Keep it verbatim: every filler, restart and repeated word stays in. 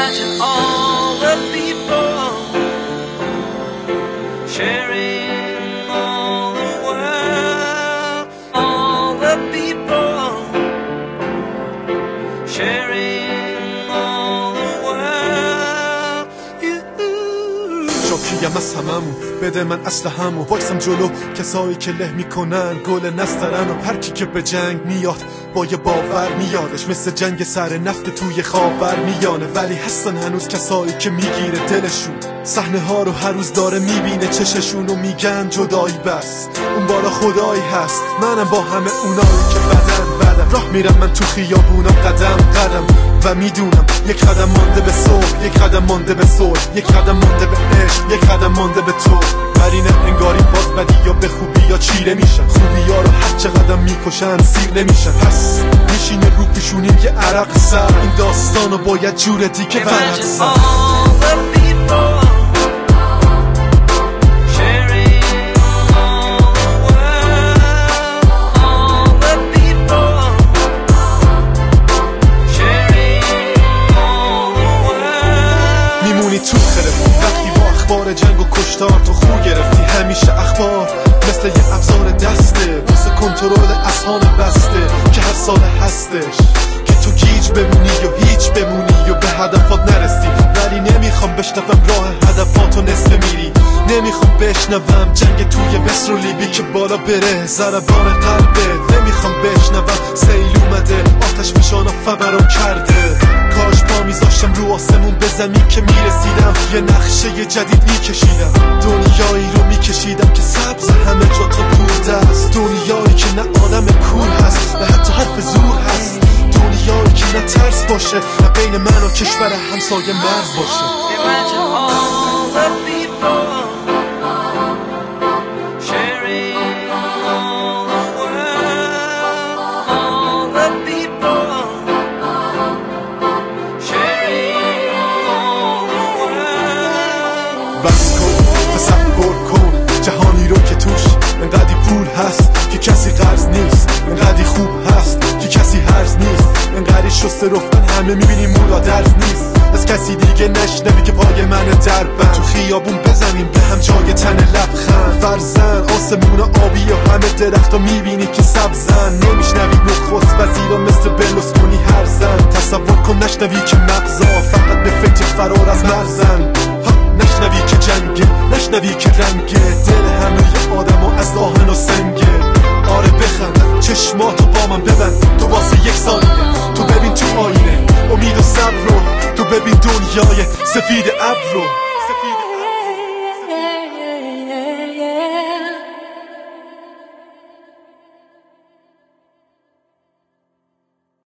Imagine all the people sharing all the world, all the people sharing all the world. شوکیم از هممون بده من اصل همو وایسم جلو کسایی که له میکنن گل نسترن و هر کی که به جنگ میاد با یه باور میادش مثل جنگ سر نفت توی خاور میانه ولی هستن هنوز کسایی که میگیره دلشون صحنه ها رو هر روز داره میبینه چششون و میگن جدایی بس اون بالا خدایی هست منم با همه اونایی که بدن بدم راه میرم من تو خیابونم قدم قدم و میدونم یک قدم مانده به صبح یک قدم مانده به صلح یک قدم مانده به عشق یک قدم مانده به تو ولی نه انگاری باز بدی یا به خوبی یا چیره میشن خوبی ها رو هر چه قدم میکشن سیر نمیشن پس میشینه رو پیشونیم یه عرق سر این داستان رو باید جور دیگه ورق سر تو خرفتی وقتی با اخبار جنگ و کشتار تو خو گرفتی همیشه اخبار مثل یه ابزار دسته مثل کنترل اذهان بسته که هر سال هستش که تو گیج بمونی یا هیچ بمونی یا به هدفات نرسی ولی نمیخوام بشنوم راه هدفاتو نصف میری نمیخوام بشنوم جنگ توی مصر و لیبی که بالا بره ضربان قلبه نمیخوام بشنوم سیل اومده آتش فشانا فوران کرده کاش پا میذاشتم رو آسمون به زمین که میرسیدم یه نقشه جدید میکشیدم دنیایی رو میکشیدم که سبز همه جا تا دور است دنیایی که نه آدم کور هست نه حتی حرف زور هست دنیایی که نه ترس باشه نه بین من و کشور همسایه مرز باشه Imagine all the people sharing all the world, all the people sharing all the world. بس کن تصور کن جهانی رو که توش انقدی پول هست که کسی قرض نیست انقدی خوب هست که کسی هرز نیست انقدی شسته رفتن همه میبینیم مولا درز نیست از کسی دیگه نشنوی که پای من در بند تو خیابون بزنیم به هم جای تن لبخند فرزن آسمون آبی و همه درخت ها میبینی که سبزن نمیشنوی نخست وزیرا مثل برلوسکونی هر زن تصور کن نشنوی که مغزا فقط به فکر فرار از مرزن نشنوی که جنگه نشنوی که رنگه دل همه آدم و از آهن و سنگه آره بخند چشماتو با من ببند تو واسه یک ثانیه تو ببین تو آینه امید و صبر رو تو ببین دنیای سفید ابر رو